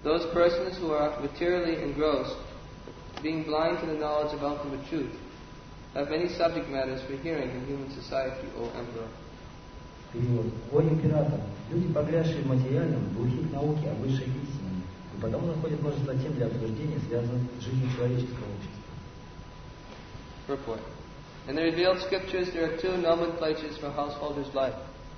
Those persons who are materially engrossed, being blind to the knowledge of ultimate truth, have many subject matters for hearing in human society, O Emperor. Перевод. О император, люди, погрязшие в материальном, глухи к науке о высшей истине, и потому находят множество тем для обсуждения, связанных с жизнью человеческого общества. Purport. In the revealed scriptures, there are two nomenclatures for householders' life.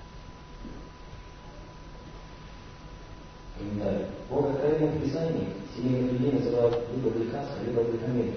В откровенном Писании семейных людей называют либо грехастами, либо грехомерами.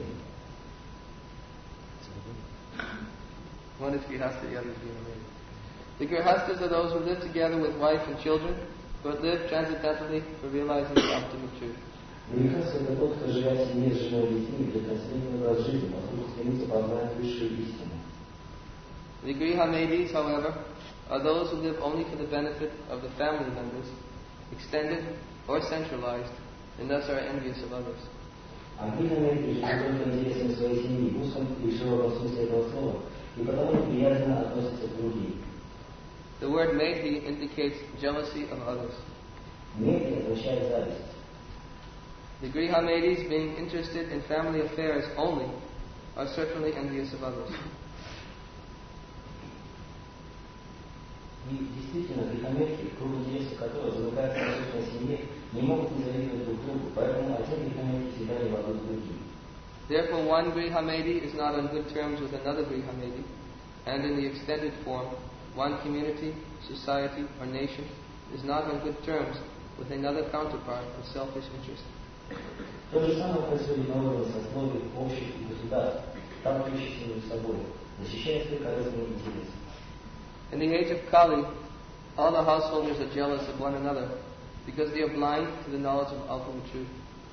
One is grihasta, the other is grihamaiti. The grihastas are those who live together with wife and children, but live transcendentally for realizing the ultimate truth. Грехаст — это тот, кто живет в семье с женой и детьми для трансцендентного образа жизни, поскольку стремится познать высшую истину. The grihamaitis, however, are those who live only for the benefit of the family members, extended or centralized, and thus are envious of others. А грехомеры живут только интересами своей семьи, в узком и широком смысле этого слова, и потому неприязненно относятся к другим. The word maiti indicates jealousy of others. Мейти означает зависть. The grihamaitis, being interested in family affairs only, are certainly envious of others. И действительно, грехомерки, круг интересов которых замыкается на собственной семье, не могут не завидовать друг другу, поэтому один грехомерки всегда не ворует другим. Therefore, one grihamaiti is not on good terms with another grihamaiti, and in the extended form, one community, society, or nation is not on good terms with another counterpart with selfish interest. То же самое происходит на уровне сословий, обществ и государств, там ключи между собой, защищая свои корыстные интересы. In the age of Kali, all the householders are jealous of one another because they are blind to the knowledge of ultimate truth.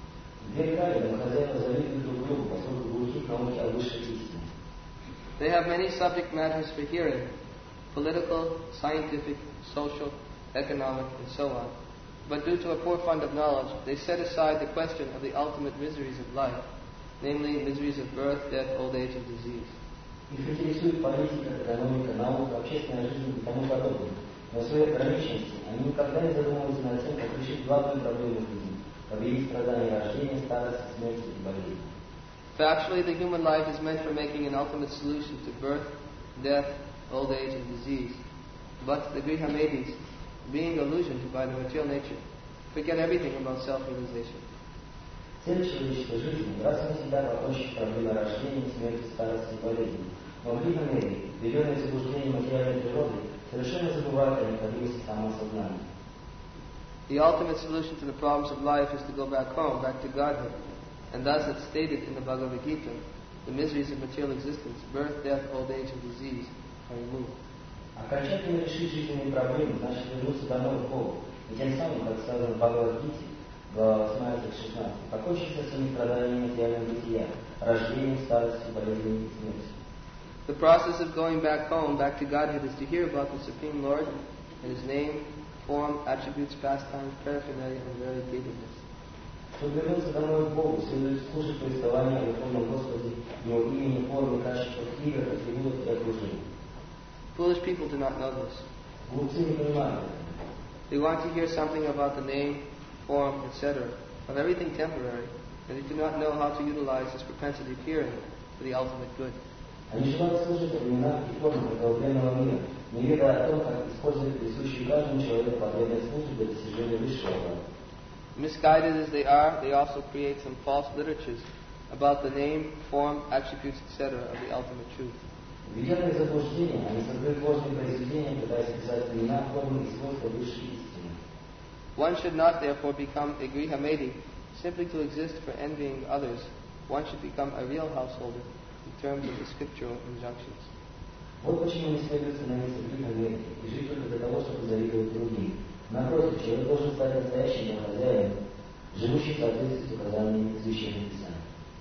They have many subject matters for hearing, political, scientific, social, economic, and so on. But due to a poor fund of knowledge, they set aside the question of the ultimate miseries of life, namely miseries of birth, death, old age, and disease. Их интересует политика, экономика, наука, общественная жизнь и тому подобное. Но в своей ограниченности они никогда не задумываются над тем, как решить главную проблему жизни – победить страдания рождения, старости, смерти и болезни. Factually, the human life is meant for making an ultimate solution to birth, death, old age, and disease. But the grihamaitis, being illusioned by the material nature, forget everything about self-realization. Цель человеческой жизни – раз и навсегда покончить проблемы рождения, смерти, старости и болезни. Но в грехомерии, введенные в заблуждение материальной природы, совершенно забывают о необходимости самоосознания. The ultimate solution to the problems of life is to go back home, back to Godhead. And thus it's stated in the Bhagavad Gita, the miseries of material existence, birth, death, old age, and disease, are removed. Окончательно решить жизненные проблемы значит вернуться домой к Богу. И тем самым, как сказано в Бхагавад-гите, глава 18-16, покончить со всеми страданиями материального бытия, рождением, старостью, болезнью и смертью. The process of going back home, back to Godhead, is to hear about the Supreme Lord and His name, form, attributes, pastimes, paraphernalia, and variegatedness. Чтобы вернуться домой к Богу, следует слушать повествование о Верховном Господе, Его имени, форме, качествах, играх, атрибутах и окружении. Foolish people do not know this. Глупцы не понимают этого. They want to hear something about the name, form, etc., of everything temporary, and they do not know how to utilize this propensity of hearing for the ultimate good. Они желают слушать о именах и формах этого бренного мира, не ведая о том, как использовать присущую каждому человеку потребность службы для достижения высшего блага. Misguided as they are, they also create some false literatures about the name, form, attributes, etc. of the ultimate truth. Введенные в заблуждение, они создают ложные произведения, пытаясь писать имена, формы и свойства высшей истины. One should not therefore become a grihamati simply to exist for envying others. One should become a real householder in terms of the scriptural injunctions. Вот почему не следует становиться грехомером и жить только для того, чтобы завидовать другим. Напротив, человек должен стать настоящим хозяином, живущим в соответствии с указаниями Священного Писания.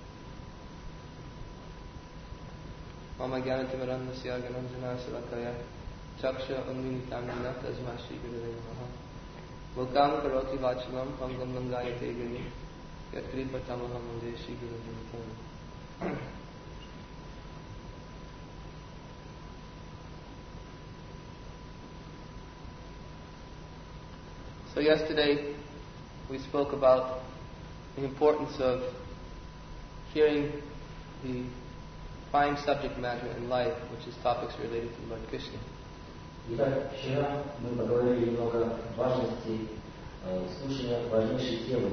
Mama Gyanatimarannasya Gananjana Salakaya Chaksha Unminitamina Tasma Shri Gurave Namaha Mukam Karoti Vachalam Pangam Langayate Gani Yatkri Patamaha Mande Shri Gurave Namaha. So yesterday we spoke about the importance of hearing the fine subject matter in life, which is topics related to Lord Krishna. Итак, вчера мы поговорили немного о важности слушания важнейшей темы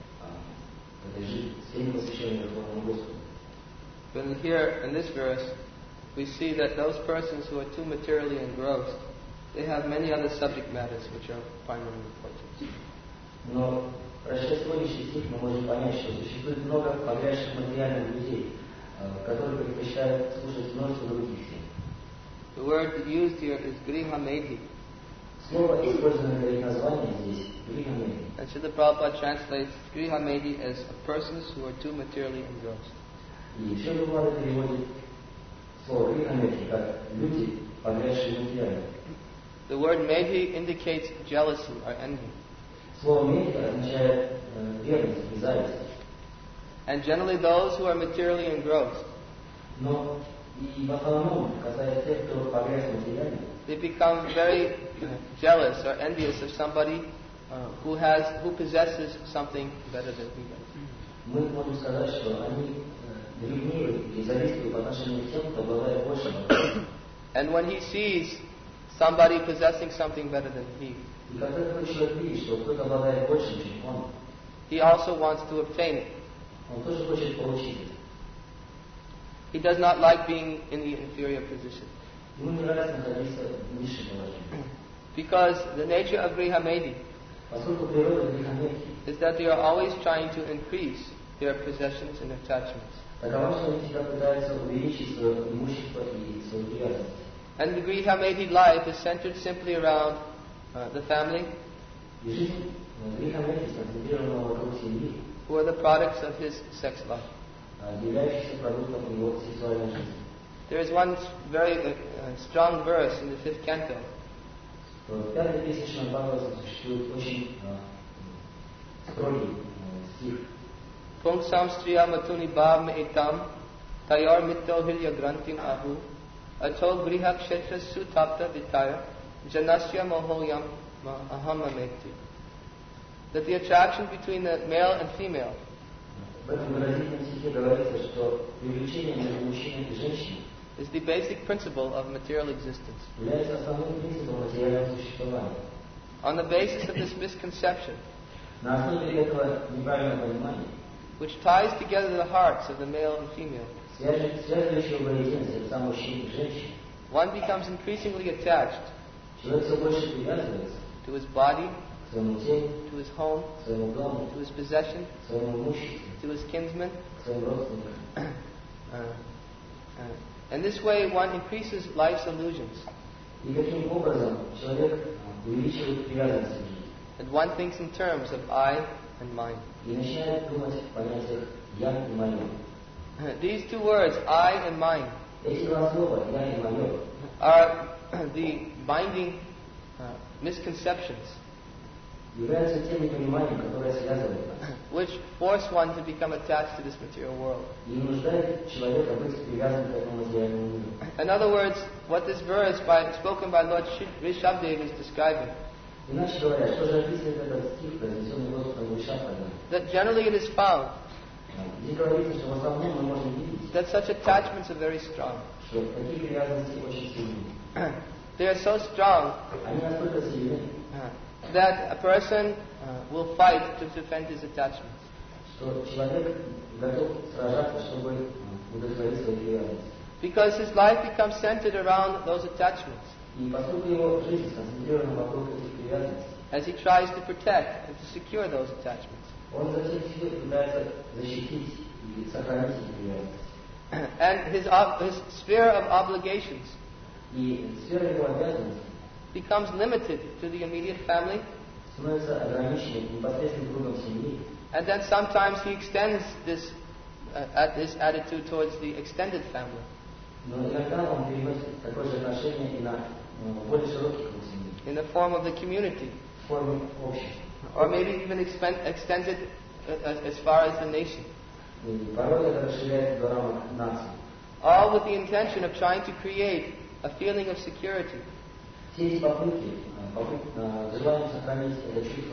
этой жизни, всей посвященной Верховному Господу. But here in this verse, we see that those persons who are too materially engrossed, they have many other subject matters which are of primary importance. Но, прочитав сегодняшний стих, мы можем понять, что существует много погрязших материальных людей, которые предпочитают слушать множество других тем. The word used here is Griha Medhi. Слово, использованное как название здесь, Гриха Меди. And Srila Prabhupada translates Griha Medhi as persons who are too materially engrossed. И Шрила Прабхупада переводит слово Гриха Меди как люди, погрязшие материально. The word Medhi indicates jealousy or envy. Слово Меди означает верность и зависть. And generally those who are materially engrossed, Но и в основном, касаясь тех, кто погряз материально, they become very jealous or envious of somebody who possesses something better than he does. мы можем сказать, что они ревнивы и завистливы по отношению к тем, кто обладает большим. And when he sees somebody possessing something better than he, И когда такой человек видит, что кто-то обладает большим, чем он, he also wants to obtain it. он тоже хочет получить это. He does not like being in the inferior position. Ему не нравится находиться в низшем положении. Because the nature of Griha Medhi Поскольку природа Гриха Меди is that they are always trying to increase their possessions and attachments. такова, что они всегда пытаются увеличить свое имущество и свою привязанность. And the Griha Medhi life is centered simply around the family, И жизнь Гриха Меди сконцентрирована вокруг семьи, who are the products of his sex life. являющихся продуктом его сексуальной жизни. There is one very strong verse in the 5th canto. В пятой песне Бхагавата существует очень строгий стих. Pungsam striya matuni bhav me etam tayor mitto hilya grantim ahu ato griha kshetra sutapta vitaya janasya mohoyam ahamamekti. That the attraction between the male and female В этом выразительном стихе говорится, что привлечение между мужчиной и женщиной is the basic principle of material existence. является основным принципом материального существования. On the basis of this misconception, На основе этого неправильного понимания, which ties together the hearts of the male and female, связывающего воедино сердца мужчин и женщин, one becomes increasingly attached человек все больше привязывается to his body, к своему телу, to his home, к своему дому, to his possession, к своему имуществу, to his kinsmen. к своим родственникам. And this way one increases life's illusions. И таким образом человек увеличивает привязанность к жизни. And one thinks in terms of I and mine. И начинает думать в понятиях «я» и «моё». These two words, I and mine, Эти два слова «я» и «моё» are the binding misconceptions являются тем непониманием, которое связывает нас. which force one to become attached to this material world. И вынуждает человека быть привязанным к этому материальному миру. In other words, what this verse spoken by Lord Rishabdev is describing, Иначе говоря, что же описывает этот стих, произнесенный Господом Вишакхадом? that generally it is found Здесь говорится, что в основном мы можем видеть, that such attachments are very strong. что такие привязанности очень сильны. They are so strong Они настолько сильны, that a person will fight to defend his attachments. что человек готов сражаться, чтобы удовлетворить свои привязанности. Because his life becomes centered around those attachments И поскольку его жизнь сконцентрирована вокруг этих привязанностей, as he tries to protect and to secure those attachments. он за всех сил пытается защитить и сохранить эти привязанности. And his sphere of obligations И сфера его обязанностей becomes limited to the immediate family, становится ограниченной непосредственным кругом семьи. and then sometimes he extends this attitude towards the extended family. Но иногда он переносит такое же отношение и на более широкий круг семьи, In the form of the community, в форме общества. or maybe even extends it as far as the nation, И порой это расширяется до рамок нации. all with the intention of trying to create a feeling of security, Все эти попытки, желание сохранить это чувство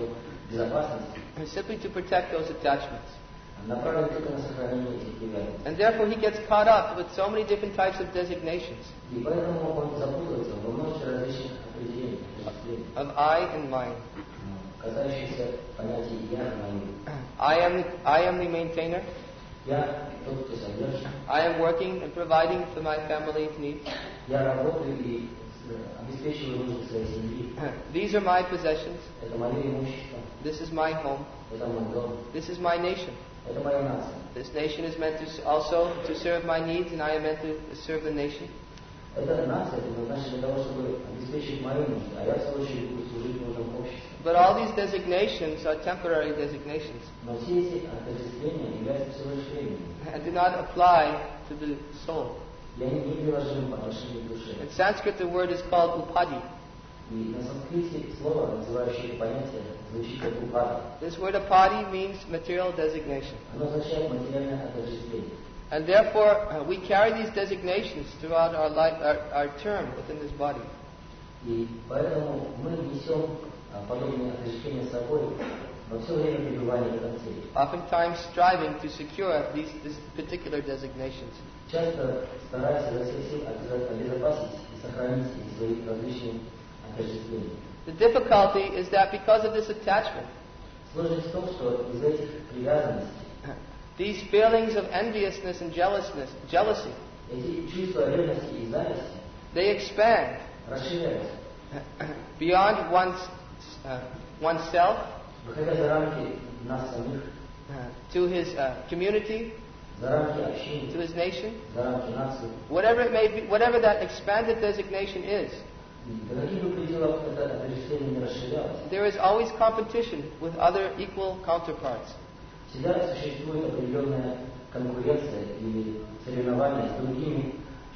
безопасности, simply to protect those attachments. направлен только на сохранение этих привязанностей. And therefore he gets caught up with so many different types of designations И поэтому он запутывается во множестве различных определений, of I and mine. касающихся понятий «я» и «мои». I am the maintainer. Я тот, кто содержит. I am working and providing for my family's needs. Я работаю и обеспечиваю нужды своей семьи. These are my possessions. Это мое имущество. This is my home. Это мой дом. This is my nation. Это моя нация. This nation is meant to also to serve my needs, and I am meant to serve the nation. Эта нация предназначена для того, чтобы обеспечить мои нужды, а я в свою очередь буду служить нуждам общества. But all these designations are temporary designations Но все эти отождествления являются всего лишь временными. and do not apply to the soul. И они неприложимы по отношению к душе. In Sanskrit, the word is called upadi. И на санскрите слово, называющее понятие, звучит как упада. This word upadi means material designation. Оно означает материальное отождествление. And therefore, we carry these designations throughout our life, our term within this body. И поэтому мы несем подобные отождествления с собой во все время пребывания в этом теле. Oftentimes striving to secure these particular designations. Часто стараясь изо всех сил обезопасить и сохранить эти свои различные отождествления. The difficulty is that because of this attachment, Сложность в том, что из этих привязанностей, these feelings of enviousness and jealousy, эти чувства ревности и зависти they expand расширяются, beyond oneself выходя за рамки нас самих, to his community, за рамки общины, to his nation, за рамки нации. whatever it may be, whatever that expanded designation is. До каких бы пределов это отождествление не расширялось, There is always competition with other equal counterparts. всегда существует определенная конкуренция или соревнование с другими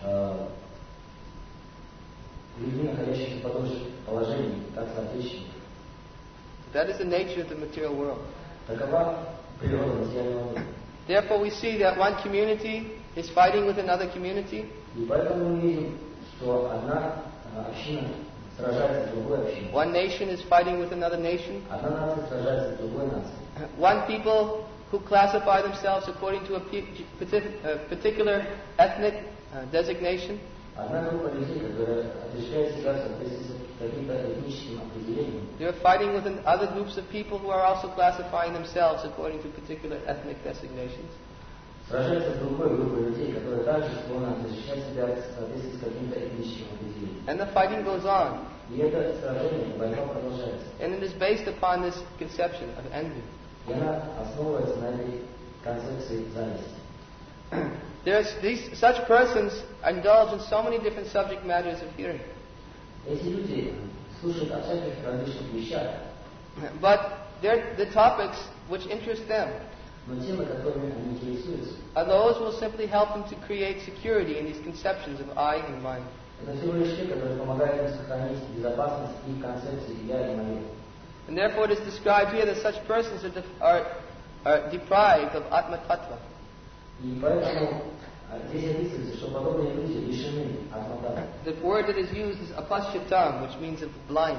людьми, находящимися в подобном положении, как соотечественников. That is the nature of the material world. Такова природа материального мира. Therefore, we see that one community is fighting with another community, И поэтому мы видим, что одна община сражается с другой общиной. one nation is fighting with another nation, Одна нация сражается с другой нацией. one people who classify themselves according to a particular ethnic designation, Одна группа людей, которая отвечает себя в соответствии с каким-то этническим определением. they are fighting with other groups of people who are also classifying themselves according to particular ethnic designations. Сражается с другой группой людей, которые также склонны защищать себя в соответствии с каким-то этническим определением. And the fighting goes on. И это сражение, война продолжается. And it is based upon this conception of envy. И она основывается на этой концепции зависти. Such persons indulge in so many different subject matters of hearing. Эти люди слушают о всяких различных вещах, But the topics which interest them но темы, которыми они интересуются, are those who will simply help them to create security in these conceptions of I and mine. это всего лишь те, которые помогают им сохранить безопасность их концепции «я» и «моё». And therefore it is described here that such persons are deprived of Atma Tattva. И поэтому здесь описывается, что подобные люди лишены атматата. The word that is used is apashyatam, which means of blind.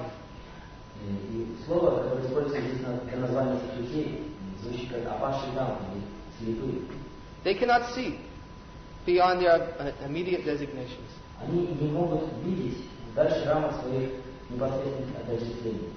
И слово, которое используется здесь для названия этих людей, звучит как апашидам, или слепые. They cannot see beyond their immediate designations. Они не могут видеть дальше рамок своих непосредственных отождествлений.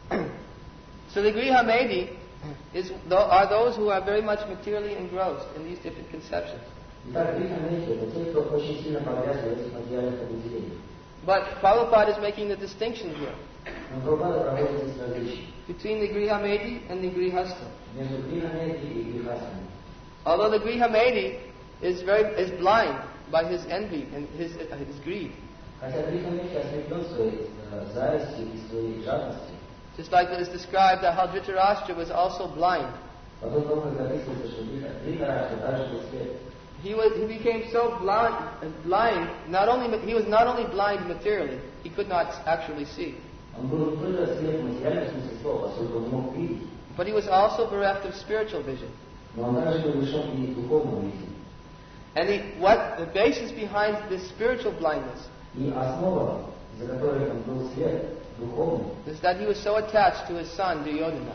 So the Griha Medi are those who are very much materially engrossed in these different conceptions. Итак, грехомеки — это те, кто очень сильно погрязли в этих материальных определениях. But Prabhupada is making the distinction here Но Прабхупада проводит здесь различия between the Griha Medi and the Grihastha. между грехомеки и грехастами. Although the Griha Medi is blind by his envy and his greed, Хотя грехомеки ослеплен своей завистью и своей жадностью, just like it is described that how Dhritarashtra was also blind. потом только записывается, что Дритарашта также был слеп. He became so blind. He was not only blind materially, he could not actually see. Он был не только слеп в материальном смысле слова, поскольку он мог видеть, But he was also bereft of spiritual vision. но он также был лишен и духовного видения. And the basis behind this spiritual blindness И основа, за которой он был слеп, духовный, is that he was so attached to his son Duryodhana.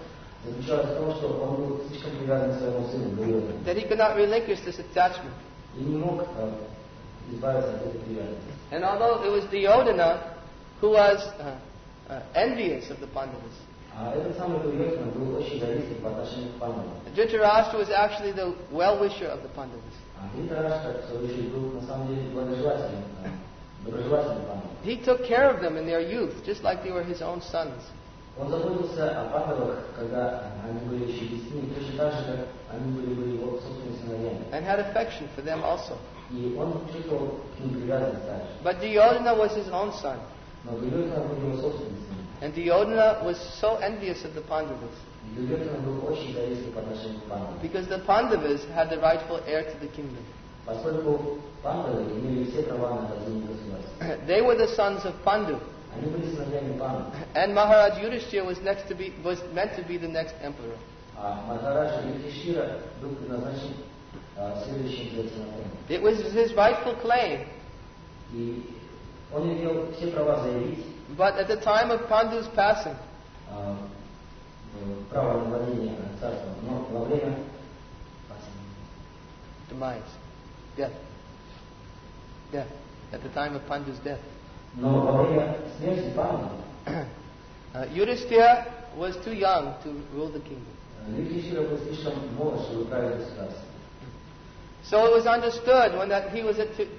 заключалась в том, что он был слишком привязан к своему сыну, Дурьодхане, that he could not relinquish this attachment. и не мог избавиться от этой привязанности. And although it was Duryodhana who was envious of the Pandavas, А этот самый Дурьодхана был очень завистлив по отношению к Пандавам. Dhritarashtra was actually the well-wisher of the Pandavas. А Dhritarashtra, в свою очередь, был на самом деле благожелательным, доброжелательным Пандавам. He took care of them in their youth, just like they were his own sons. Он заботился о Пандавах, когда они были еще детьми, точно так же, как они были его собственными сыновьями. And had affection for them also. И он чувствовал к ним привязанность также. But Duryodhana was his own son. Но Дурьодхана был его собственным сыном. And Duryodhana was so envious of the Pandavas Дурьодхана был очень завистлив по отношению к Пандавам. because the Pandavas had the rightful heir to the kingdom. Поскольку Пандавы имели все права на владение государством. They were the sons of Pandu. Они были сыновьями Пандав. And Maharaj Yudhishthira was meant to be the next emperor. А Махараджа Юдхишthira был предназначен следующим взятием. It was his rightful claim. И он имел все права заявить But at the time of Pandu's passing, право на владение царством, но во время demise, death. At the time of Pandu's death. но во время смерти Панду Yudhishthira was too young to rule the kingdom. Юдхишthira был слишком молод, чтобы править государством. So it was understood when that he was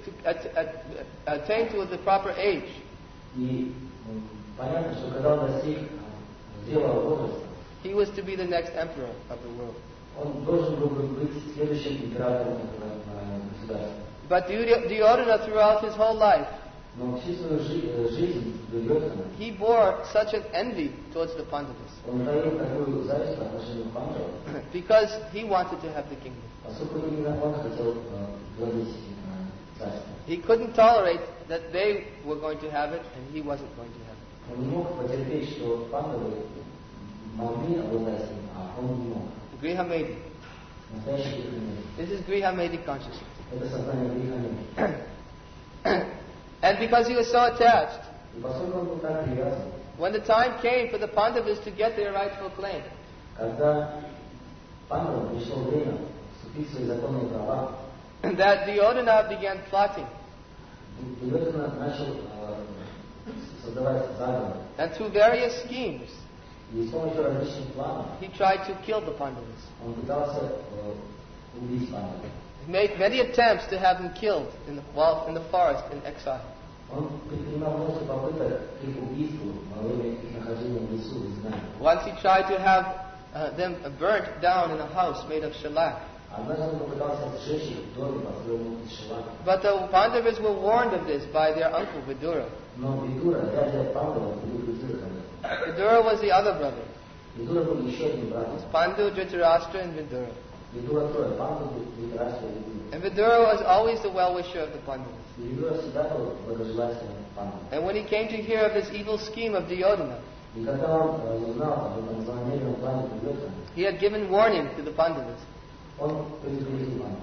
attained to the proper age, И понятно, что когда он достиг зрелого возраста, he was to be the next emperor of the world. он должен был быть следующим императором государства. But Duryodhana throughout his whole life, Но всю свою жизнь Дурьодхана he bore such an envy towards the Pandavas он таил такую зависть по отношению к Пандавам, because he wanted to have the kingdom. поскольку именно он хотел владеть царством. He couldn't tolerate that they were going to have it and he wasn't going to have it. Он не мог потерпеть, что Пандавы могли обладать им, а он не мог. Grihamedi. Настоящий грехомед. This is Grihamedi consciousness. Это сознание грехомеда. And because he was so attached, И поскольку он был так привязан, when the time came for the Pandavas to get their rightful claim, когда Пандавам пришло время вступить в свои законные права, that Duryodhana began plotting. Дурьодхана начал создавать заговор. And through various schemes, И с помощью различных планов he tried to kill the Pandavas. он пытался убить Пандавов. He made many attempts to have them killed in the forest in exile. Он предпринимал множество попыток к их убийству во время их нахождения в лесу в изгнании. Once he tried to have them burnt down in a house made of shellac. Однажды он попытался сжечь их в доме, построенном из шелака. But the Pandavas were warned of this by their uncle Vidura. Но Видура, дядя Пандавов, предупредил их. Vidura was the other brother. Видура был еще одним братом. Pandu, Dhritarashtra, and Vidura. Видура трое, Панду, Dhritarashtra и Видура. And Vidura was always the well-wisher of the Pandavas. И Видура всегда был благожелательным Пандавом. And when he came to hear of this evil scheme of Duryodhana, И когда он узнал об этом злонамеренном плане Дурьодхана, he had given warning to the Pandavas. он предупредил Пандавов.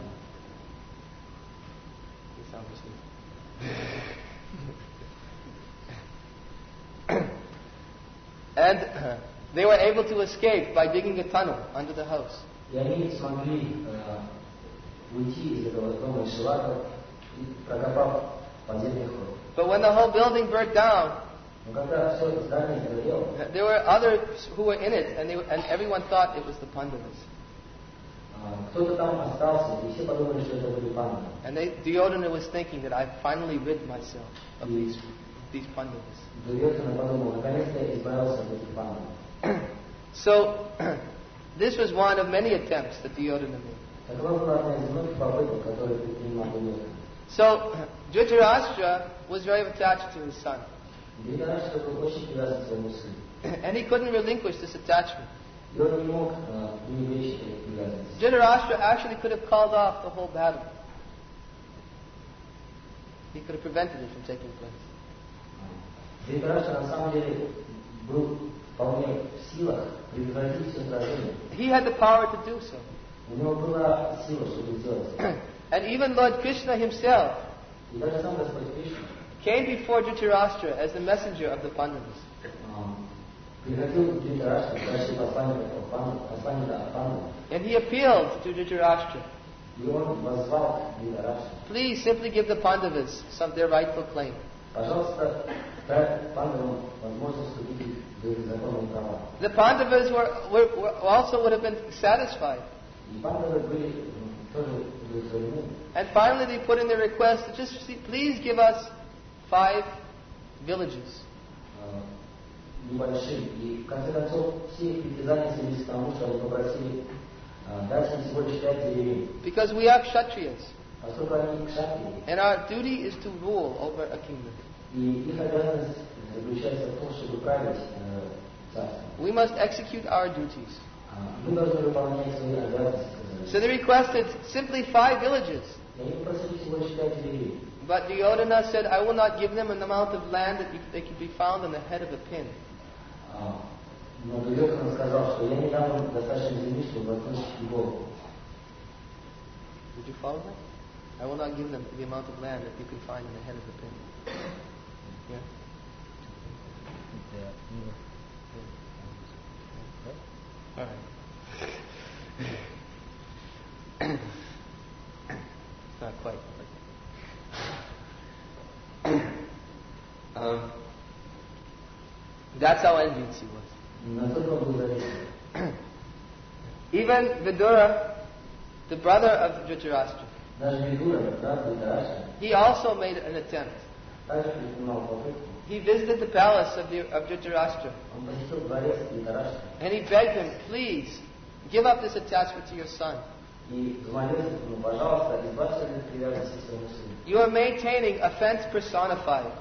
And they were able to escape by digging a tunnel under the house. И они смогли уйти из этого дома из шелака, прокопав подземный ход. But when the whole building burnt down, Но когда все это здание сгорело, there were others who were in it, and everyone thought it was the Pandavas. кто-то там остался, и все подумали, что это были Пандавы. And Duryodhana was thinking that I finally rid myself of these Pandavas. Дурьодхана подумал, наконец-то я избавился от этих Пандавов. So, this was one of many attempts that Duryodhana made. Такова была одна из многих попыток, которые предпринимал Дурьодхана. So, Dhritarashtra was very attached to his son. Dhritarashtra был очень привязан к своему сыну. And he couldn't relinquish this attachment. И он не мог пренебречь этой привязанности. Dhritarashtra actually could have called off the whole battle. He could have prevented it from taking place. Dhritarashtra на самом деле был вполне в силах предотвратить все сражение. He had the power to do so. У него была сила, чтобы сделать это. And even Lord Krishna himself И даже сам Господь Кришна came before Dhritarashtra as the messenger of the Pandavas. Приходил Dhritarashtra, старший посланник от Пандав, and he appealed to Dhritarashtra. и он воззвал к Dhritarashtra. Please simply give the Pandavas some their rightful claim. Пожалуйста, дай Пандавам возможность вступить в их законные права. The Pandavas also would have been satisfied. И Пандавы были тоже удовлетворены. And finally they put in their request to just please give us 5 villages. Небольшие. И в конце концов все их притязания свелись к тому, что они попросили дать им всего лишь 5 деревень. Because we are Kshatriyas. Поскольку они кшатрии. And our duty is to rule over a kingdom. И их обязанность заключается в том, чтобы править царством. We must execute our duties. Мы должны выполнять свои обязанности. So they requested simply 5 villages. И они попросили всего лишь 5 деревень. But Duryodhana said, I will not give them an amount of land that they could be found on the head of a pin. Но Дурьодхана сказал, что я не дам им достаточно земли, чтобы воткнуть голову. Did you follow that? I will not give them the amount of land that you can find on the head of the pin. Yeah? All right. Not quite. That's how envious he was. Even Vidura, the brother of Dhritarashtra, he also made an attempt. He visited the palace of Dhritarashtra. And he begged him, please, give up this attachment to your son. You are maintaining offense personified.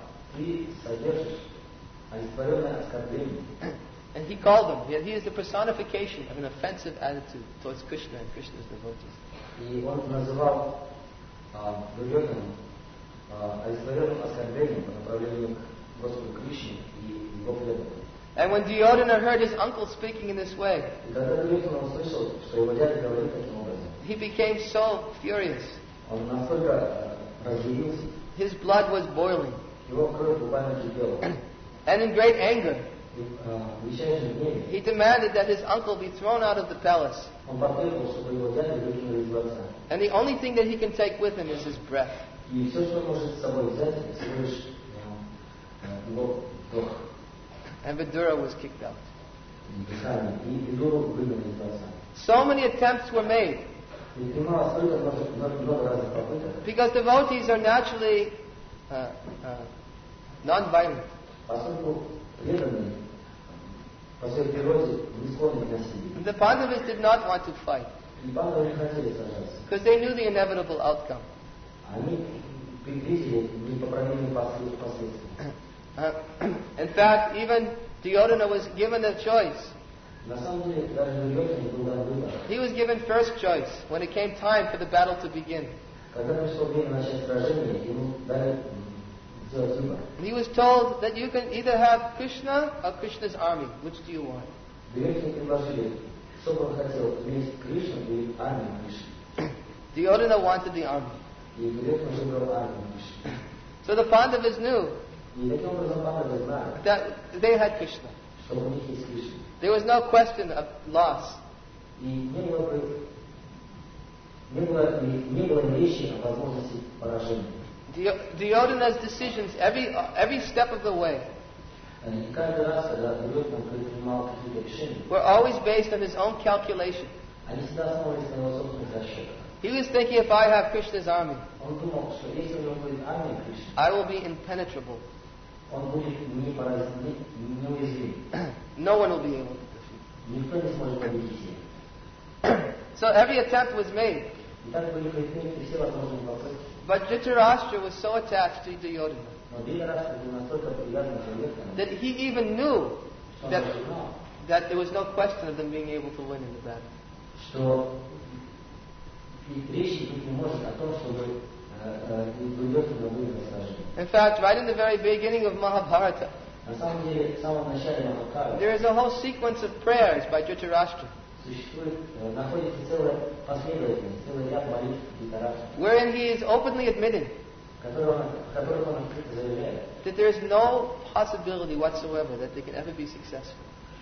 And he called him. He is the personification of an offensive attitude towards Krishna and Krishna's devotees. И он называл Дурьодхану олицетворенным оскорблением по направлению к Господу Кришне и его преданным. And when Duryodhana heard his uncle speaking in this way, И когда Дурьодхана услышал, что его дядя говорит таким образом, he became so furious. он настолько разъярился, His blood was boiling. его кровь буквально кипела. And in great anger, И в дичайшем гневе he demanded that his uncle be thrown out of the palace. он потребовал, чтобы его дядю выкинули из дворца. And the only thing that he can take with him is his breath. И все, что он может с собой взять, это всего лишь его вдох. And Vidura was kicked out. И дыхание. И Видуру выгнали из дворца. So many attempts were made. И принималось столько много разных попыток. Because devotees are naturally non-violent. Поскольку преданные по своей природе не склонны к насилию. The Pandavas did not want to fight. И Пандавы не хотели сражаться. Because they knew the inevitable outcome. Они предвидели непоправимые последствия. In fact, even Duryodhana was given a choice. На самом деле, даже Дурьодхане был дан выбор. He was given first choice when it came time for the battle to begin. Когда пришло время начать сражение, ему дали сделать выбор. He was told that you can either have Krishna or Krishna's army. Which do you want? Дурьодхане предложили, что бы он хотел, иметь Кришну или армию Кришны. Duryodhana wanted the army. И Дурьодхана выбрал армию Кришны. So the Pandavas knew И таким образом Пандавы знали, that they had Krishna. что у них есть Кришна. There was no question of loss. И не было ни речи о возможности поражения. Duryodhana's decisions every step of the way И каждый раз, когда Дурьодхана предпринимал какие-то решения, were always based on his own calculation. они всегда основывались на его собственных расчетах. He was thinking, if I have Krishna's army, Он думал, что если у него будет армия Кришны, I will be impenetrable. он будет неуязвим. No one will be able to defeat. Никто не сможет победить его. So every attempt was made. И так были предприняты все возможные попытки. But Dhritarashtra was so attached to Duryodhana Но Dhritarashtra был настолько привязан к Дурьодхану, that he even knew что он that, даже знал, that there was no question of them being able to win in the battle. что речи быть не может о том, чтобы Дурьодхана выиграл сражение. In fact, right in the very beginning of Mahabharata, На самом деле, в самом начале Махабхараты there is a whole sequence of prayers by Dhritarashtra, находится целая последовательность, целый ряд молитв Dhritarashtra, wherein he is openly admitting в которых он открыто заявляет, that there is no possibility whatsoever that they can ever be successful.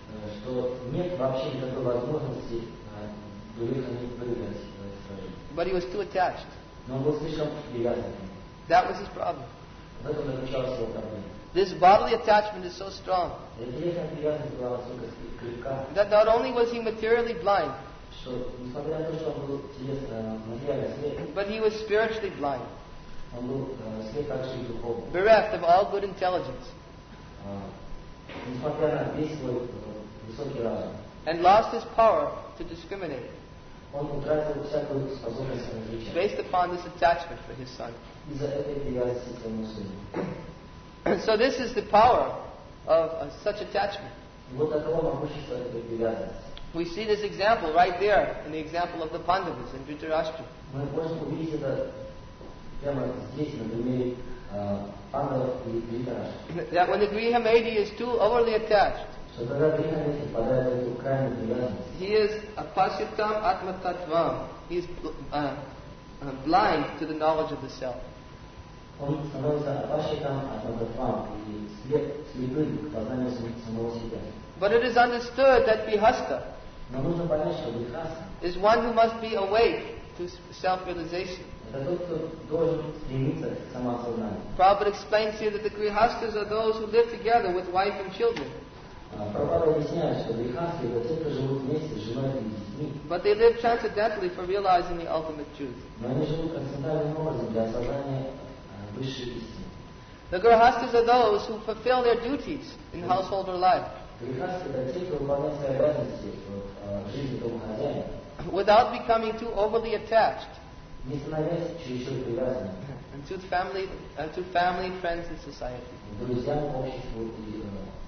что нет вообще никакой возможности выиграть сражение. But he was too attached. Но он был слишком привязан. That was his problem. В этом заключалась его проблема. This bodily attachment is so strong Эта телесная привязанность была настолько крепка, that not only was he materially blind, что, несмотря на то, что он был материально слеп, but he was spiritually blind, он был слеп также и духовно. bereft of all good intelligence, Несмотря на весь свой высокий разум, and lost his power to discriminate он утратил всякую способность различия based upon this attachment for his son. из-за этой привязанности к своему сыну. So this is the power of such attachment. Вот таково могущество этой привязанности. We see this example right there in the example of the Pandavas in Dhritarashtra. Мы можем увидеть это прямо здесь, на примере Пандавов и Dhritarashtra. That when the Grihamedi is too overly attached, Что когда Грихамеди впадает в эту крайнюю привязанность, he is apasyatam atmatattvam. He is blind to the knowledge of the self. он становится апашитом атмататвам и слепым к познанию самого себя. But it is understood that Grihastha Но нужно понять, что Грихаста is one who must be awake to self-realization. это тот, кто должен стремиться к самоосознанию. Prabhupada explains here that the Grihastas are those who live together with wife and children. Прабхупада объясняет, что Грихасты это те, кто живут вместе с женой и детьми, But they live transcendentally for realizing the ultimate truth. но они живут трансцендентальным образом для осознания высшей истины. The Grihastas are those who fulfill their duties in household or life Грихасты это те, кто выполняет свои обязанности в жизни домохозяина, without becoming too overly attached не становясь чересчур привязанными to family, friends, and society. к друзьям, обществу и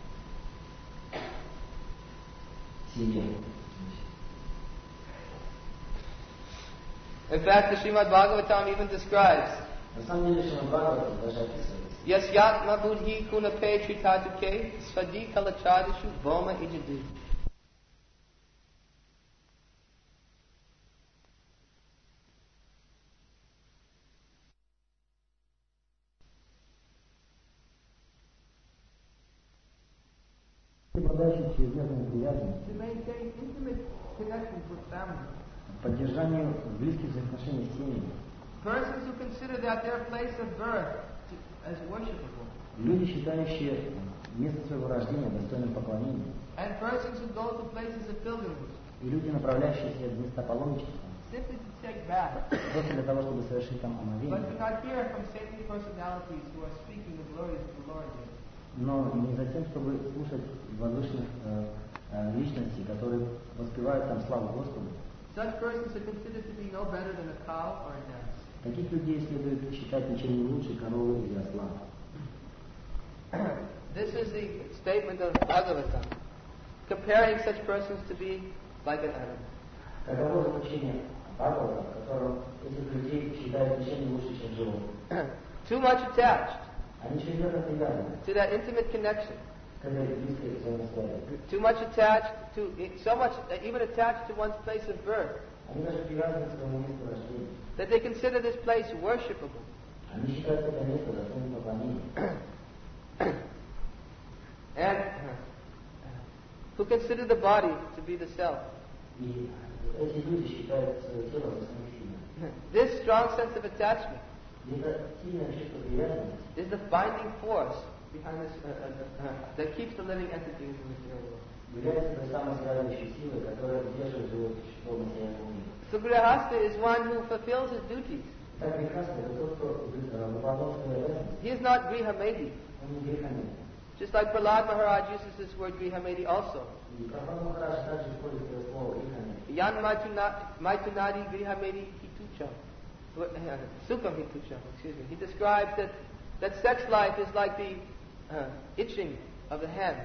семье. In fact, the Srimad Bhagavatam even describes На самом деле, Шримад Бхагаватам даже описывается. Yasyatma buddhi kunape tritatuke svadi kalachadishu voma ijadu. Обладающий чрезмерной привязанностью, To maintain intimate connections with family. поддержанию близких взаимоотношений с семьей. Persons who consider that their place of birth as worshipable. Люди, считающие место своего рождения достойным поклонения. And persons who go to places of pilgrimage И люди, направляющиеся в места паломничества, simply to take bath, просто для того, чтобы совершить там but омовение. do not hear from saintly personalities who are speaking the glories of the Lord. Но не за тем, чтобы слушать возвышенных личностей, которые воспевают там славу Господу. Such persons are considered to be no better than a cow or an ass. Таких людей следует считать ничем не лучше коровы или осла. This is the statement of Bhagavatam, comparing such persons to be like an animal. Таково заключение Бхагавата, в котором этих людей считают ничем не лучше, чем животных. Too much attached Они чрезмерно привязаны to that intimate connection. к этой близкой взаимосвязи. Too much attached to, so much, even attached to one's place of birth, Они даже привязаны к своему месту рождения. that they consider this place worshipable. Они считают это место достойным поклонения. And who consider the body to be the self. И эти люди считают свое тело за самих себя. This strong sense of attachment И это сильное чувство привязанности is the binding force behind this, that keeps the living entity in the material world. является той самой связывающей силой, которая удерживает живое существо в материальном мире. So Grihastha is one who fulfills his duties. Так прекрасно, это тот, кто выполнял свои обязанности. He is not Grihamedi. Он не грехомет. Just like Prahlad Maharaj uses this word Grihamedi also. И Прабхупада Махарадж также использует это слово грехомет. Yan Maitunadi Grihamedi Hitucham. Sukham Hitucham, excuse me. He describes that sex life is like the itching of the hands.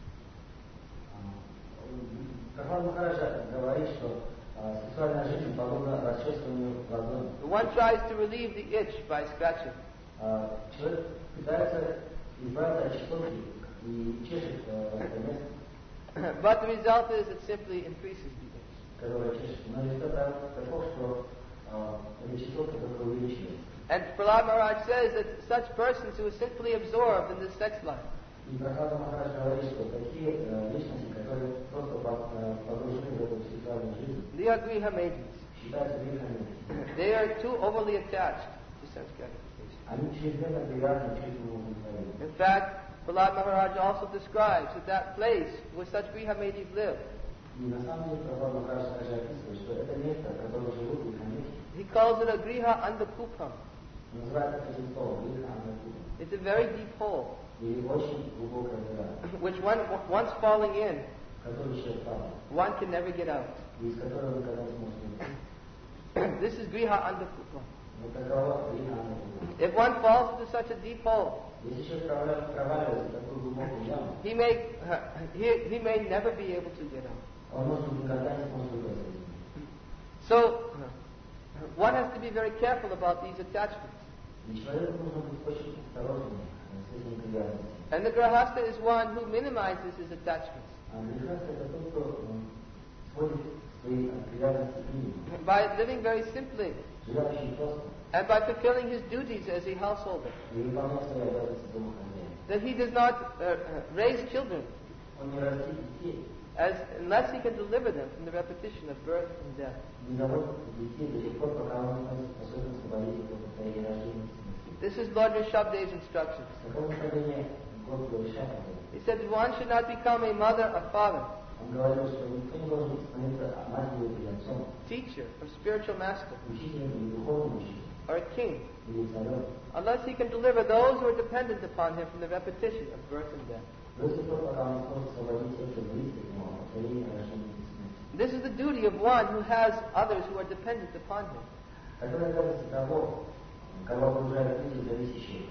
Прабхупада Махарадж говорит, что сексуальная жизнь подобна расчесыванию ладони. One tries to relieve the itch by scratching. Человек пытается избавиться от чесотки и чешет это место, But the result is it simply increases the itch. которое чешет. Но результат таков, что эта чесотка только увеличивается. And Prahlad Maharaj says that such persons who are simply absorbed in this sex life, И Прохлада Махарадж говорит, что такие личности, которые просто погружены в эту сексуальную жизнь, they are Griha maidens. считаются грехами. They are too overly attached to sense gratification. Они чрезмерно привязаны к чувству удовлетворения. In fact, Prahlad Maharaj also describes that place where such Griha maidens live. И на самом деле Прохлада Махарадж также описывает, что это место, в котором живут грехомеки. He calls it a Griha Andakupam. Называется этим словом греха Андакупа. It's a very deep hole, И очень глубокая дыра, which once falling in, в которую человек падает, one can never get out. и из которой он никогда не сможет выйти. This is Griha Andakupam. Вот такова греха Андакупа. If one falls into such a deep hole, Если человек проваливается в такую глубокую яму, he may never be able to get out. он может никогда не сможет выбраться из нее. So, one has to be very careful about these attachments. И человеку нужно быть очень осторожным с этими привязанностями. And the Grahasta is one who minimizes his attachments А грехаст это тот, кто сводит свои привязанности к минимуму, by living very simply живя очень просто, and by fulfilling his duties as a householder. и выполняя свои обязанности домохозяина. That he does not raise children Он не растит детей, unless he can deliver them from the repetition of birth and death. не заводит детей до тех пор, пока он не способен освободить их от состояния рождения и смерти. This is Lord Rishabhdeva's instructions. Такое наставление Господа Ришабхадева. He said one should not become a mother or father, Он говорил, что никто не должен становиться матерью или отцом, teacher or spiritual master, учителем или духовным учителем, or a king, или царем, unless he can deliver those who are dependent upon him from the repetition of birth and death. до тех пор, пока он не сможет освободить тех, кто близко к нему, от состояния рождения и смерти. This is the duty of one who has others who are dependent upon him. Такое обязанность того, кого окружают люди, зависящие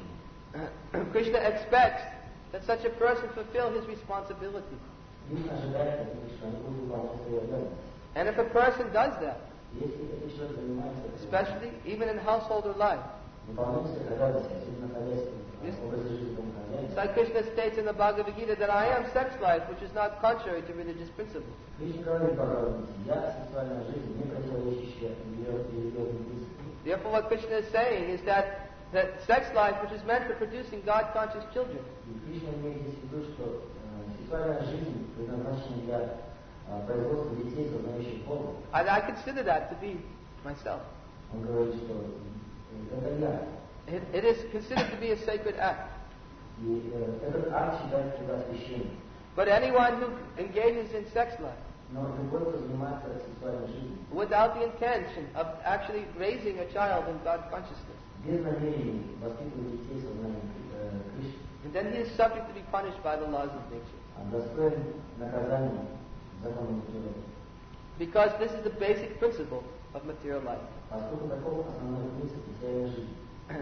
от него. Krishna expects that such a person fulfill his responsibility. Кришна ожидает от них, что они будут выполнять свои обязанности. And if a person does that, Если этот человек занимается especially even in householder life, выполнением своих обязанностей, особенно хозяйственным образом жизни домохозяина, Sai Krishna states in the Bhagavad Gita that I am sex life, which is not contrary to religious principles. Кришна говорит в Бхагавад-гите, я сексуальная жизнь, не противоречащая религиозным принципам. Therefore, what Krishna is saying is that sex life, which is meant for producing God-conscious children, И Кришна имеет здесь в виду, что сексуальная жизнь предназначена для производства детей, сознающих Бога. and I consider that to be myself. Он говорит, что это я. It is considered to be a sacred act. И этот акт считается всегда священным. But anyone who engages in sex life Но любой, кто занимается сексуальной жизнью, without the intention of actually raising a child in God consciousness, без намерений воспитывать детей сознанием Кришны, then he is subject to be punished by the laws of nature. достоин наказания законом природы. Because this is the basic principle of material life. Поскольку таков основной принцип материальной жизни.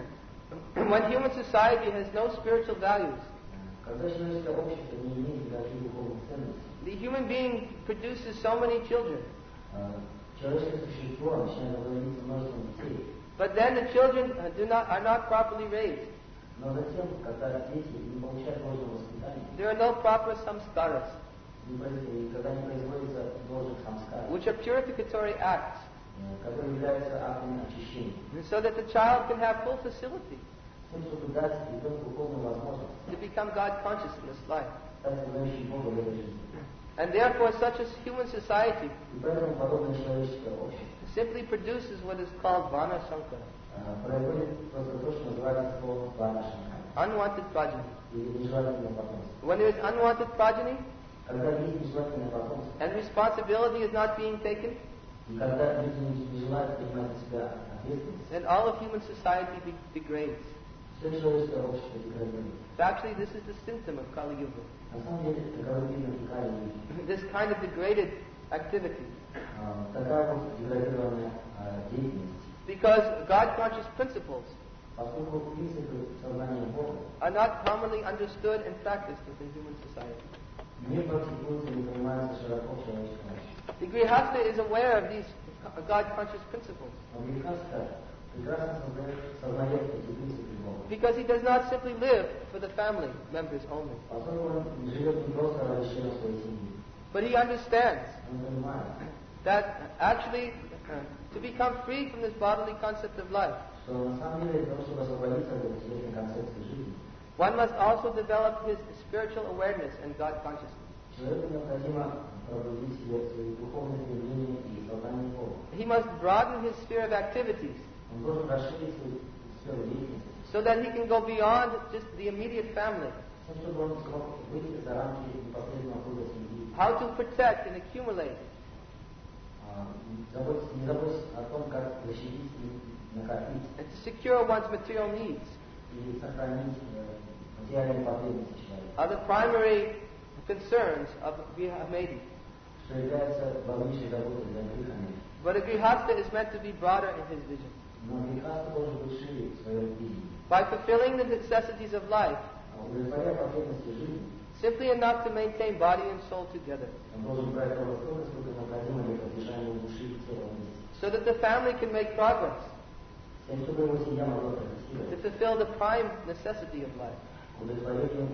When human society has no spiritual values, Когда человеческое общество не имеет никаких духовных ценностей, the human being produces so many children, человеческое существо начинает разводиться множеством детей. but then the children are not properly raised. Но затем, когда дети не получают должного воспитания, There are no proper samskaras, когда не производится должных самскар, which are purificatory acts, которые являются актами очищения, so that the child can have full facility с тем, чтобы дать ребенку полную возможность to become God conscious in this life. стать сознающим Бога в этой жизни. And therefore, such a human society И поэтому подобное человеческое общество simply produces what is called vana sankara, производит просто то, что называется словом ванашанка, unwanted progeny. или нежелательное потомство. When there is unwanted progeny Когда есть нежелательное потомство, and responsibility is not being taken, и когда люди не желают принимать на себя ответственность, then all of human society degrades. все человеческое общество деградирует. Actually, this is the symptom of Kali Yuga. На самом деле, таковы признаки Кали-юги. This kind of degraded activity. Такая вот деградированная деятельность. Because God-conscious principles Поскольку принципы сознания Бога are not commonly understood and practiced within human society. не практикуются и не понимаются широко в человеческом обществе. The Grihastha is aware of these God-conscious principles Но Грехаста прекрасно сознает эти принципы Бога. because he does not simply live for the family members only, Поскольку он живет не просто ради членов своей семьи, but he understands он понимает, that actually to become free from this bodily concept of life, что на самом деле для того, чтобы освободиться от этой телесной концепции жизни, One must also develop his spiritual awareness and God consciousness. Человеку необходимо пробудить в себе свои духовные стремления и сознание Бога. He must broaden his sphere of activities Он должен расширить свою сферу деятельности, so that he can go beyond just the immediate family. чтобы он смог выйти за рамки непосредственного круга семьи. How to protect and accumulate. Не заботиться о том, как защитить и накопить. And to secure one's material needs. И сохранить материальные потребности человека. Are the primary concerns of Grihamedi. Что является главнейшей заботой для Грихамеди. But a Grihastha is meant to be broader in his vision. Но Грихастха должен быть шире в своем видении. By fulfilling the necessities of life, Удовлетворяя потребности жизни, simply enough to maintain body and soul together, он должен брать ровно столько, сколько необходимо для поддержания души и тела вместе. so that the family can make progress, Тем, чтобы его семья могла to прогрессировать, fulfill the prime necessity of life. удовлетворению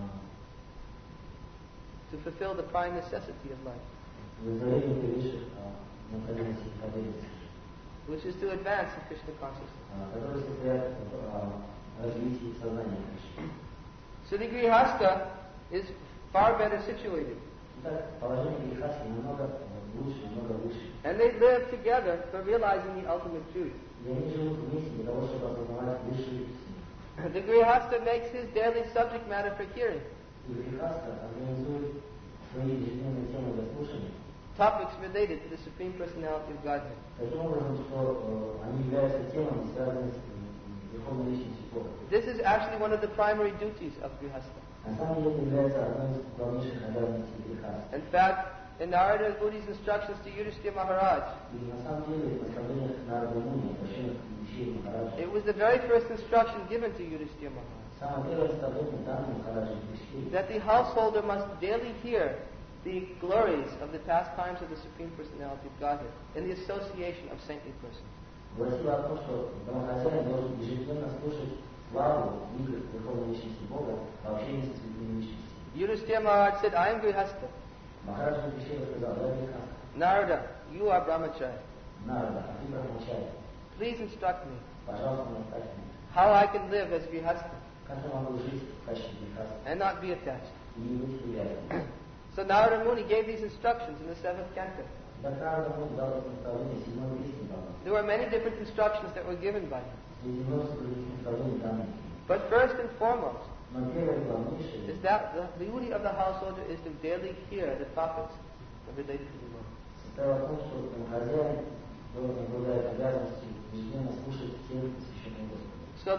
первейших необходимостей и потребностей, which is to advance in Krishna consciousness. которые состоят в развитии сознания Кришны. So the Grihastha is far better situated. Итак, положение Грихастхи намного лучше, намного выше. And they live together for realizing the ultimate truth. И они живут вместе для того, чтобы осознавать высшую истину. The Grihastha makes his daily subject matter for hearing, И Грихастха организует свои ежедневные темы для слушания topics related to the Supreme Personality of Godhead. таким образом, что они являются темами, связанными с Верховной Личностью Бога. This is actually one of the primary duties of Grihastha. На самом деле является одной из главнейших обязанностей Грихастха. In fact, in Narada Muni's instructions to Yudhishthira Maharaj, И на самом деле в наставлениях Нарады Муни, обращенных к Юдхишthире Махараджу, it was the very first instruction given to Yudhishthira Maharaj, самое первое наставление данное Махараджу Юдхишthире, that the householder must daily hear the glories of the pastimes of the Supreme Personality of Godhead in the association of saintly persons. гласило о том, что домохозяин должен ежедневно слушать славу игр Верховной Личности Бога в общении со святыми личностями. Yudhishthira Maharaj said, I am Grihastha. Махарадж Юдхишthира сказал: я Грихастха. Narada, you are Brahmacharya. Нарада, а ты Брахмачарья. Please instruct me Пожалуйста, наставь меня. how I can live as Grihastha Как я могу жить в качестве Грихастха and not be attached. и не быть привязанным? So Narada Muni gave these instructions in the 7th canto. Так Нарада Муни дал это наставление в 7-м песне дал. There were many different instructions that were given by him. Среди множества других наставлений данных. But first and foremost Но первое и главнейшее is that the duty of the householder is to daily hear the topics related to the Lord. состояло в том, что хозяин должен обладать обязанностью ежедневно слушать всех посвященных Господу. So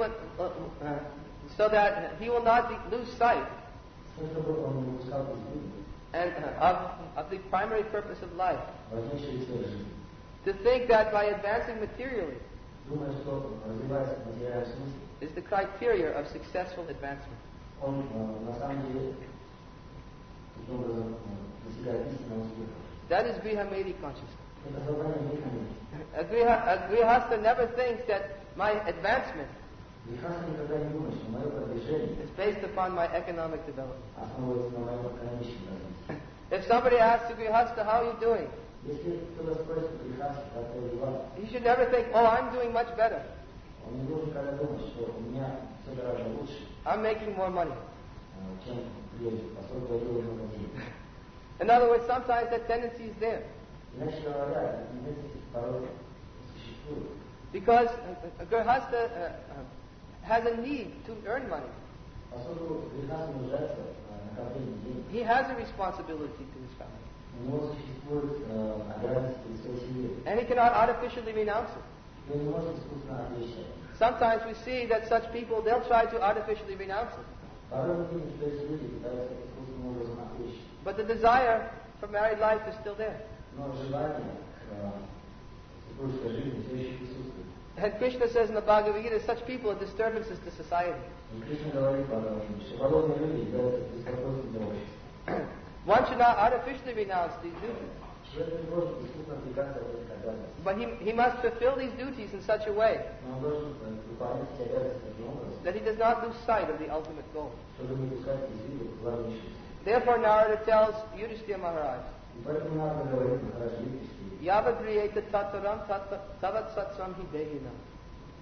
that he will not lose sight С тем, чтобы он не упускал из виду and of the primary purpose of life. важнейшие цели жизни. To think that by advancing materially Думая, что развиваясь в материальном смысле, is the criteria of successful advancement. он на самом деле таким образом достигает истинного успеха. That is Grihamedi consciousness. Это сознание Грихамеди. A Grihastha never thinks that my advancement Грихастха никогда не думает, что мое продвижение is based upon my economic development. основывается на моем экономическом развитии. If somebody asks a Grihastha, how are you doing? Если кто-то спросит у Грихастха, как твои дела, He should never think, oh, I'm doing much better. он не должен никогда думать, что у меня все гораздо лучше, I'm making more money. чем прежде, поскольку я делаю много денег. In other words, sometimes that tendency is there. Иначе говоря, тенденции порой существуют. Because a Grihastha has a need to earn money. Поскольку Грихастха нуждается в накоплении денег, He has a responsibility to his family. у него существует обязанность перед своей семьей. And he cannot artificially renounce it. И он не может искусственно отречься. Sometimes we see that such people, they'll try to artificially renounce it. Порой мы видим, что эти люди пытаются искусственным образом отречься. But the desire for married life is still there. Но желание к супружеской жизни все еще присутствует. And Krishna says in the Bhagavad Gita, such people are disturbances to society. И Кришна говорит, что подобные люди являются беспокойством для общества. One should not artificially renounce these duties. Человек не может искусственно отрекаться от этих обязанностей. But he must fulfill these duties in such a way Но он должен выполнять эти обязанности таким образом, that he does not lose sight of the ultimate goal. чтобы не пускать из виду главнейшую. Therefore Narada tells Yudhishthira Maharaj, И поэтому надо говорить Махараджи Юдхишthире. Yavadriyeta tataram tavat satsam hidehina.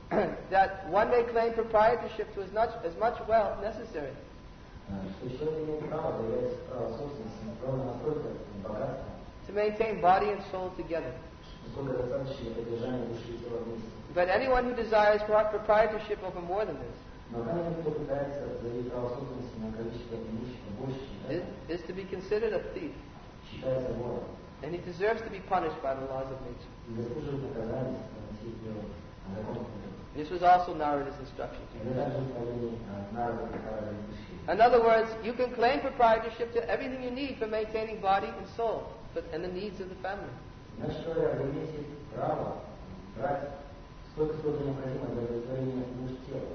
that one may claim proprietorship to as much wealth necessary Что человек имеет право доверять право собственности на ровно настолько богатство, to maintain body and soul together. насколько достаточно для поддержания души и тела вместе. But anyone who desires proprietorship over more than this Но когда кто пытается заявить право собственности на количество имущества больше, чем это, is to be considered a thief, считается вором and he deserves to be punished by the laws of nature. и заслуживает наказания по носить природы, закон природы. This was also Narada's instruction to Это you. также управление народа, которое In other words, you can claim proprietorship to everything you need for maintaining body and soul and the needs of the family. Значит, вы имеете право брать сколько необходимо для удовлетворения нужд тела.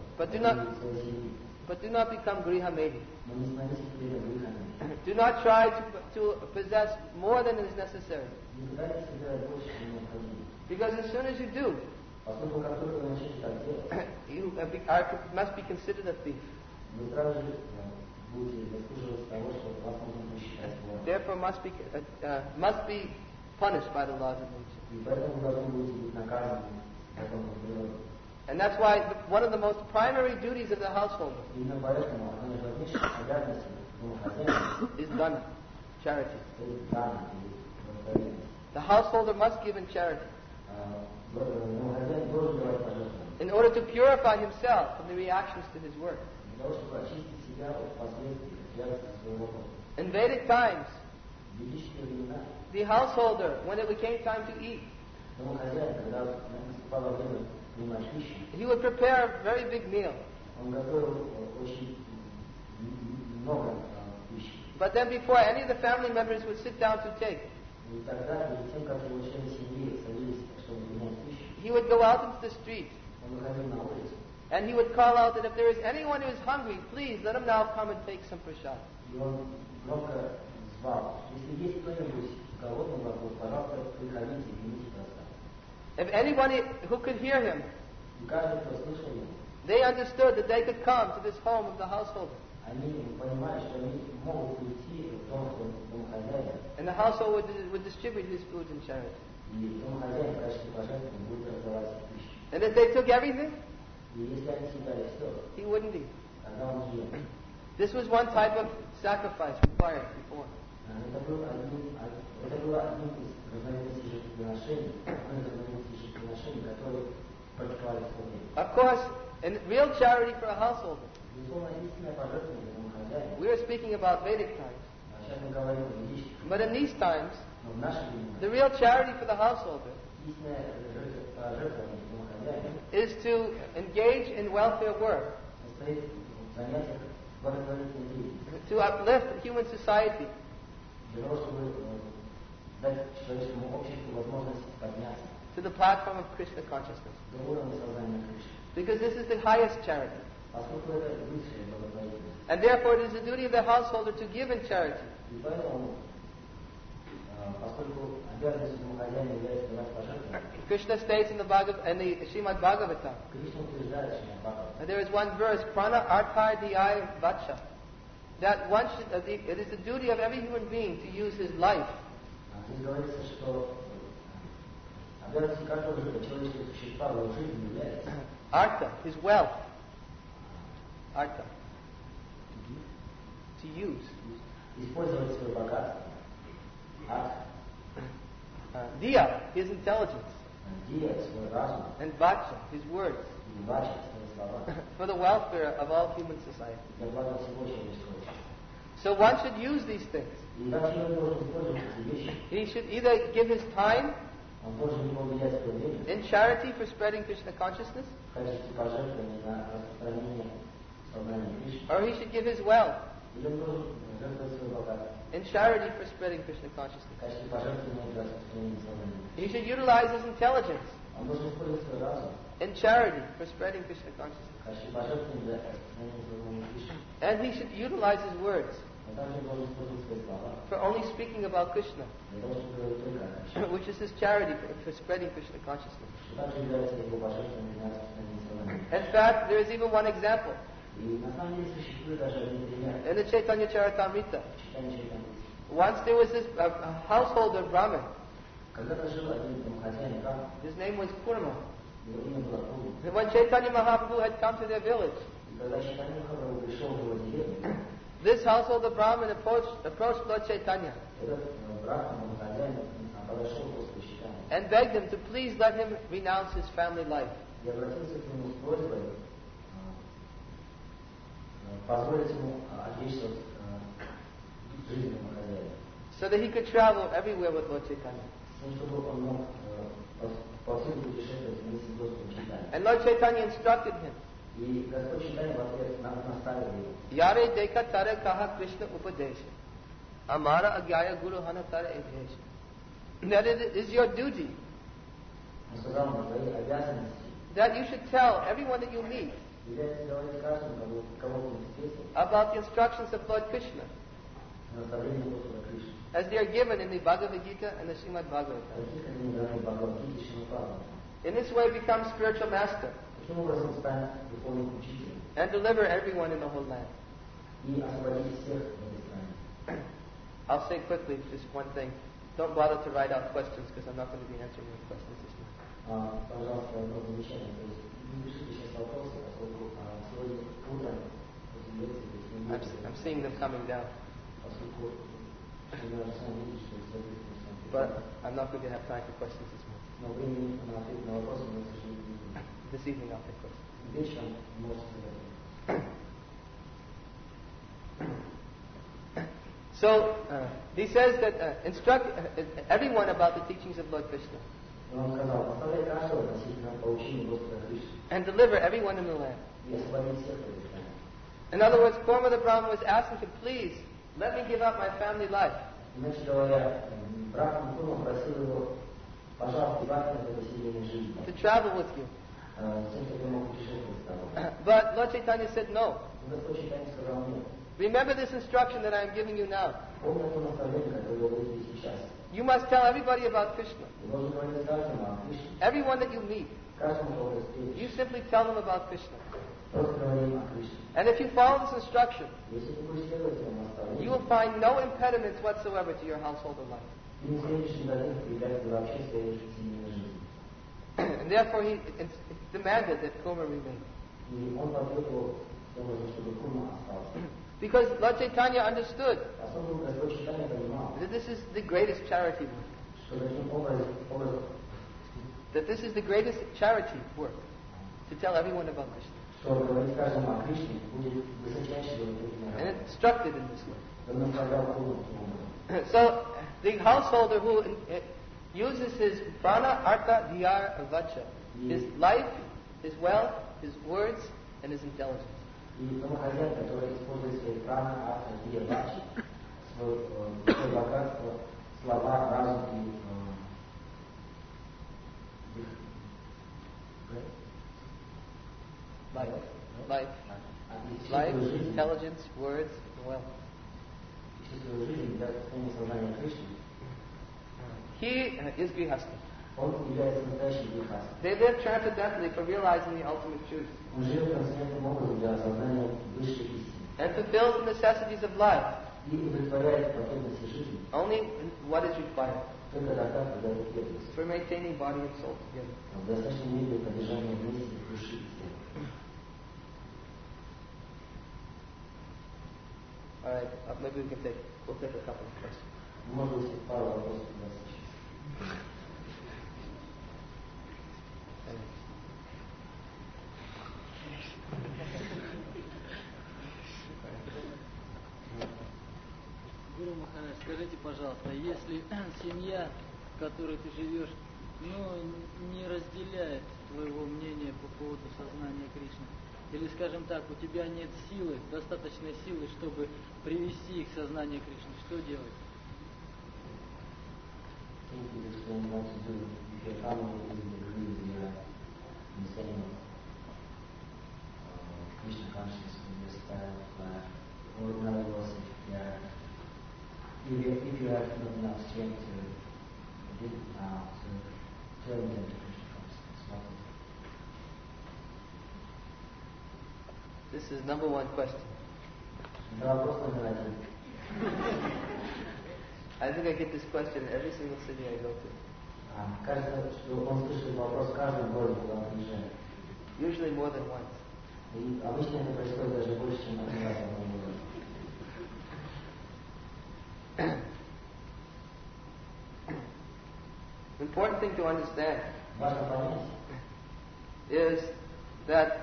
But do not become grihamedi. Но не становитесь перед грехами. Do not try to possess more than is necessary. Не пытайтесь собирать больше, чем необходимо. Because as soon as you do, Поскольку как только вы начнете так делать, you must be considered a thief. вы сразу же будете заслуживать того, что вас можно считать вором. Therefore must be punished by the laws of nature. И поэтому должны будете быть наказаны законом природы. And that's why one of the most primary duties of the householder Именно поэтому одна из важнейших обязанностей домохозяина is dana, charity. это дана или благотворение. The householder must give in charity Домохозяин должен давать пожертвования in order to purify himself from the reactions to his work. для того, чтобы очистить себя от последствий связанных своего рода. In Vedic times, В ведические времена the householder, when it became time to eat, домохозяин, когда наступало время принимать пищу, he would prepare a very big meal. он готовил очень много пищи. But then before any of the family members would sit down to take, И тогда, перед тем, как его члены семьи садились, чтобы принять пищу, he would go out into the street он выходил на улицу, and he would call out that if there is anyone who is hungry, please let him now come and take some prasad. и он громко звал: если есть кто-нибудь голодный вокруг, пожалуйста, приходите и примите просад. If anybody who could hear him, И каждый, кто слышал его, they understood that they could come to this home of the householder. они понимают, что они могут прийти в дом домохозяина, And the household would distribute his food in charity. и домохозяин в качестве пожертвования будет раздавать пищу. And if they took everything, И если они съедали все, he wouldn't eat. тогда он ел. This was one type of sacrifice required before. Это было одним из разновидностей жертвоприношений, которые практиковались в то время. Of course, in real charity for a householder, Безусловно, истинное пожертвование домохозяина. we are speaking about Vedic times. Сейчас мы говорим о ведических, But in these times, но в наше время the real charity for the householder истинное пожертвование домохозяина is to engage in welfare work, состоит в занятиях благотворительной деятельности, to uplift human society, для того, чтобы дать человеческому обществу возможность подняться to the platform of Krishna consciousness. до уровня сознания Кришны. Because this is the highest charity. Поскольку это высшая благотворительность. And therefore it is the duty of the householder to give in charity. И поэтому, поскольку обязанностью домохозяина является давать пожертвования, Krishna states in the Srimad Bhagavatam, Кришна утверждает, что and there is one verse, Prana Arthar Dhyaya Vacha, that one should, it is the duty of every human being to use his life здесь говорится, что обязанностью каждого человеческого существа в его жизни является Artha, his wealth, Artha, to use. использовать свое богатство, Diya, his intelligence, Дия, свой разум, and Vacha, his words, и Вача, свои слова, for the welfare of all human society. для блага всего человеческого общества. So one should use these things. И так человек должен использовать эти вещи. He should either give his time Он должен ему уделять свое время in charity for spreading Krishna consciousness, в качестве пожертвования на распространение сознания Кришны, or he should give his wealth или он должен жертвовать свое богатство in charity for spreading Krishna в consciousness. качестве пожертвования для распространения сознания. He should utilize his intelligence Он должен использовать свой разум in charity for spreading Krishna consciousness. в качестве пожертвования для распространения сознания Кришны. And he should utilize his words Он также должен использовать свои слова for only speaking about Krishna, для того, чтобы говорить только о Кришне, which is his charity for spreading Krishna consciousness. что также является его пожертвованием для распространения сознания. In fact, there is even one example. И на самом деле существует даже один пример In the Chaitanya Charitamrita, в читании Чайтамриты. once there was this householder Brahmin. Когда-то жил один домохозяин Брахма, His name was Kurma. Его имя было Пуру. And when Chaitanya Mahaprabhu had come to their village, И когда Чайтанья Махапрабху пришел в его деревню, this household of Brahmin approached Lord Chaitanya этот брахман, хозяин, подошел к Господу Чайтанье and begged him to please let him renounce his family life. и обратился к нему с просьбой позволить ему отречься от жизненного хозяина, So that he could travel everywhere with Lord Chaitanya. чтобы он мог повсюду путешествовать вместе с Господом Чайтаньей. And Lord Chaitanya instructed him, И Господь Чайтанья в ответ наставил его. Yare dekha tare kaha Krishna upadesha, amara agyaya guru hana tare edesha. That it is your duty Он сказал ему, твои обязанности that you should tell everyone that you meet является говорить каждому, кого ты встретил, about the instructions of Lord Krishna наставление Господа Кришны. as they are given in the Bhagavad Gita and the Srimad Bhagavatam. Таких они даны Бхагавад-гите и Шримад-Бхагаватам. In this way become spiritual master Таким образом станет духовным учителем and deliver everyone in the whole land. и освободить всех в этой стране. I'll say quickly just one thing. Don't bother to write out questions because I'm not going to be answering your questions this morning. Пожалуйста, одно замечание. То есть не пишите сейчас вопросы, поскольку сегодня утром после лекции не будете, I'm seeing them coming down, поскольку мы сами видим, что соответственно but I'm not going to have time for questions this morning. но времени на ответ на вопросы мы, к сожалению, не будем. This evening I'll take questions. Вечером можете задать. So, he says that instruct everyone about the teachings of Lord Krishna И он сказал, наставляй каждого относительно поучения Господа Кришны and deliver everyone in the land. и освободить всех в этой стране. In other words, Korma Brahma was asking him, please, let me give up my family life. Иначе говоря, Брахман Курма просил его, пожалуйста, избавь меня от этой семейной жизни, To travel with you. с тем, чтобы я мог путешествовать с тобой. But Lord Chaitanya said no. Но Господь Чайтанья сказал нет. Remember this instruction that I am giving you now. Помни то наставление, которое я говорю тебе сейчас. You must tell everybody about Krishna. Ты должен говорить каждому о Кришне, Everyone that you meet, каждому, кого ты you встретишь. simply tell them about Krishna. Просто говори им о Кришне. And if you follow this instruction, Если ты будешь следовать этому you наставлению, will find no impediments whatsoever to your household or life. ты не встретишь негатив препятствий вообще в своей семейной жизни. And therefore he demanded that Kurma remain. И он потребовал, чтобы Курма остался. Because Lord Chaitanya understood Особенно Господь Чайтанья понимал, that this is the greatest charity work. что таким образом That this is the greatest charity work. To tell everyone about Krishna. что говорить каждому о Кришне будет высочайшей благотворительной And работой. instructed in this way. Он направлял Курму таким образом. So the householder who uses his prana, artha, dhyar, vacha, his life, his wealth, his words, and his intelligence. И тому хозяин, который использует свои праны, арта, дия, вачи, свое богатство, слова, разум и Life, intelligence, words, and wealth. всю свою жизнь для состояния сознания Кришны, He is grihastha. он является настоящим грехастом. They live transcendently for realizing the ultimate truth Он живет трансцендентным образом для осознания высшей истины and fulfills the necessities of life и удовлетворяет потребности жизни only in what is required только тогда, когда это требуется. for maintaining body and soul together. В достаточной мере для поддержания вместе души и тела. All right, maybe we'll take a couple of questions. Может быть, пару вопросов у нас сейчас. Гуру Махарадж, скажите, пожалуйста, если семья, в которой ты живешь, не разделяет твоего мнения по поводу сознания Кришны, или, скажем так, у тебя нет силы, достаточной силы, чтобы привести их к сознанию Кришны, что делать? If you have not enough strength to live now, to turn them to Krishna consciousness, This is number one question. это вопрос номер один. I think I get this question in every single city I go to. Кажется, что он слышит вопрос в каждом городе, куда он приезжает. Usually more than once. И обычно это происходит даже больше, чем один раз в одном городе. Important thing to understand Важно понять, is that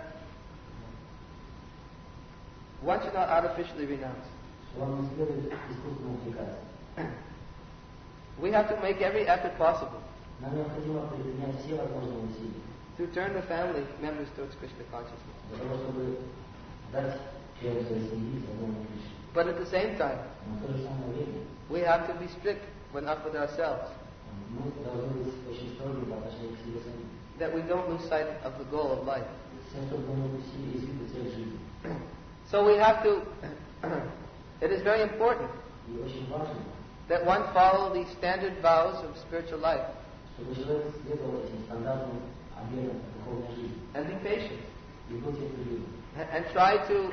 one should not artificially renounce. что вам не следует искусственно увлекаться. We have to make every effort possible Нам необходимо предпринять все возможные усилия to turn the family members towards Krishna consciousness. для того, чтобы дать члену своей семьи сознание Кришны. But at the same time, Но в то же самое время we have to be strict when up with ourselves, мы должны быть очень строгими по отношению к себе самим. that we don't lose sight of the goal of life. С тем, чтобы мы не упустили из виду цель жизни. So we have to, it is very important И очень важно, that one follow the standard vows of spiritual life чтобы человек следовал этим стандартным обетам духовной жизни. and be patient И был терпеливым. and try to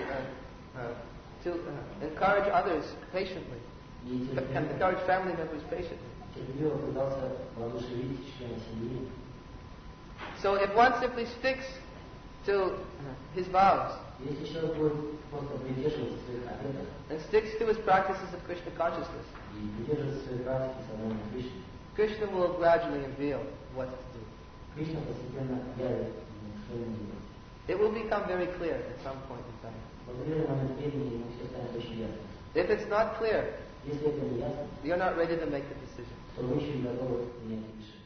encourage others patiently, И and encourage family members patiently. терпеливо пытался воодушевить члена семьи. So if one simply sticks to his vows Если человек будет просто придерживаться своих обетов and sticks to his practices of Krishna consciousness, и придерживаться своей практики сознания Кришны, Krishna will gradually reveal what to do. Кришна постепенно явит ему, что ему делать. It will become very clear at some point in time. В определенный момент времени ему все станет очень ясно. If it's not clear, Если это не ясно, you're not ready to make the decision. то вы еще не готовы принять решение.